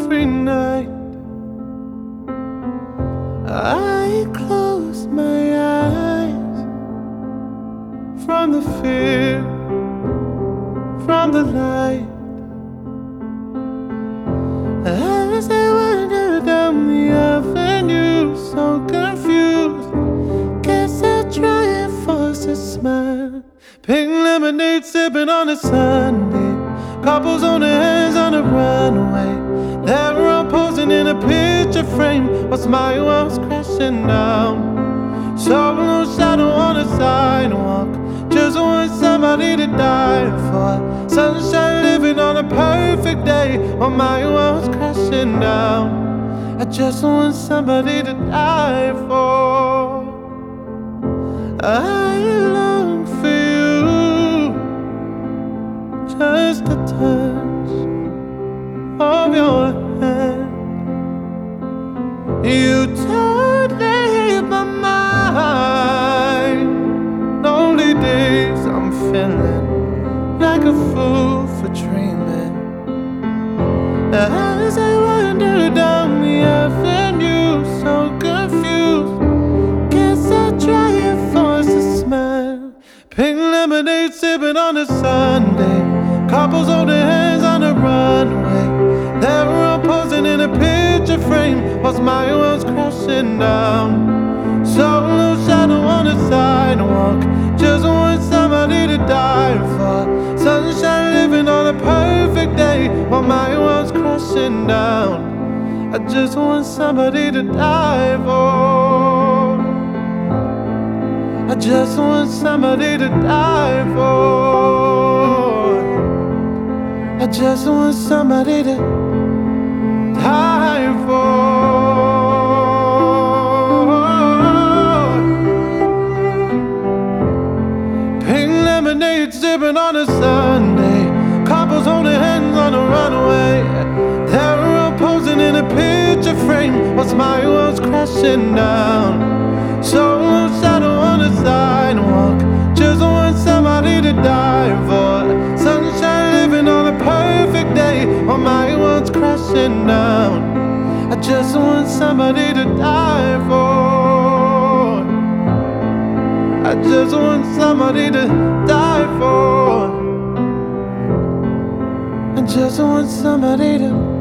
every night I close my eyes from the fear, from the light. As I wander down the avenue, so confused, guess I'll try and force a smile. Pink lemonade sipping on a Sunday, couples on their hands on a runway. They're all posing in a picture frame whilst my world's crashing down. Solo shadow on a sidewalk, just want somebody to die for. Sunshine living on a perfect day while my world's crashing down. I just want somebody to die for. I long for you, just a touch of your hand. You totally my mind. Lonely days I'm feeling like a fool for dreaming. As I wander down the avenue, so confused, guess I'll try and force a smile. Pink lemonade sipping on a Sunday, couples hold their hands on a runway. They're all posing in a picture frame whilst my world's crashing down. Solo shadow on a sidewalk, just want somebody to die for. Sunshine living on a perfect day while my world's crashing down. I just want somebody to die for. I just want somebody to die for. I just want somebody to die for. Pink lemonade sipping on a Sunday, couples holding hands on a runway. They're all posing in a picture frame whilst my world's crashing down. Solo shadow on a sidewalk, just want somebody to die for. Sunshine living on a perfect day while my world's crashing down. I just want somebody to die for. I just want somebody to die for. I just want somebody to